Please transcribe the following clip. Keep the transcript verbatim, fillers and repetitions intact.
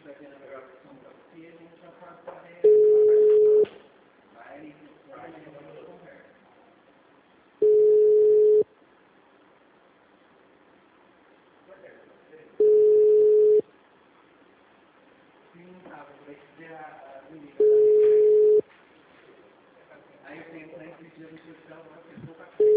vai ter na gravação para você, a gente já pode fazer essa parte. Vai e vai e depois conversa. Sim, tá, vai ser a menina da minha. Aí eu tenho que pedir a inscrição, uma pessoa para